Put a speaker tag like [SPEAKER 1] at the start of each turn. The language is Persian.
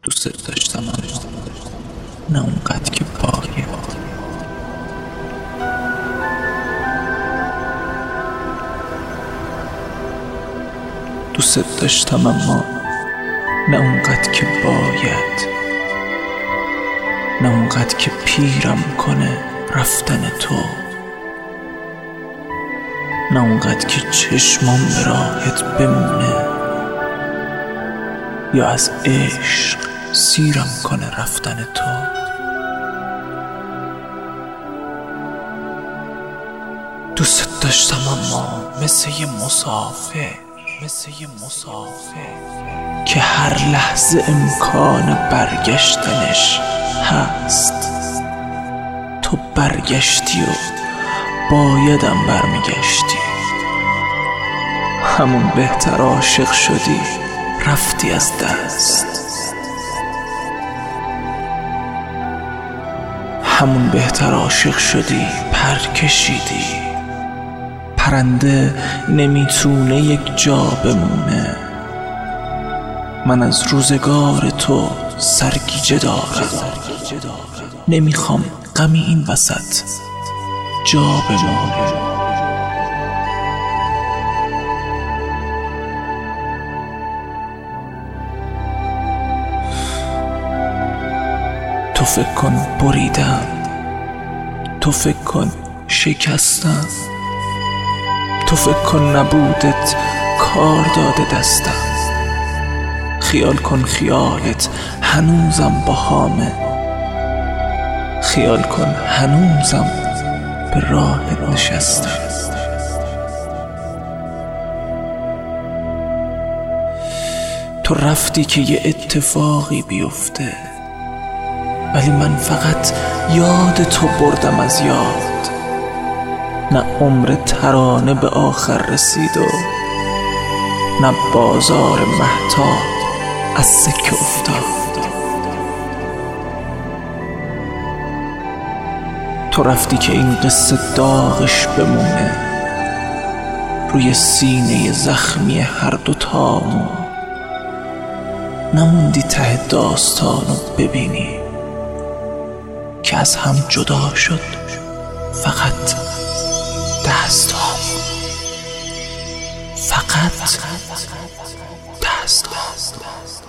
[SPEAKER 1] دوست داشتم اما نه اونقدر که باید. دوست داشتم اما نه اونقدر که باید، نه اونقدر که پیرم کنه رفتن تو، نه اونقدر که چشمام به راحت بمونه یا از عشق سیرم کنه رفتن تو. دوست داشتم اما مثل یه مسافر که هر لحظه امکان برگشتنش هست. تو برگشتی و بایدم برمیگشتی، همون بهتر عاشق شدی رفتی از دست، همون بهتر عاشق شدی پر کشیدی. پرنده نمیتونه یک جا بمونه، من از روزگار تو سرگیجه دارم، نمیخوام غمی این وسط جا بمونه. تو فکر کن بریدم، تو فکر کن شکستم، تو فکر کن نبودت کار داده دستم. خیال کن خیالت هنوزم باهامه، خیال کن هنوزم به راهت نشستم. تو رفتی که یه اتفاقی بیفته، ولی من فقط یاد تو بردم از یاد. نه عمر ترانه به آخر رسید و نه بازار مهتاب از سکه افتاد. تو رفتی که این قصه داغش بمونه روی سینه زخمی هر دوتامون. نموندی ته داستانو ببینی که از هم جدا شد فقط دستام، فقط دستام.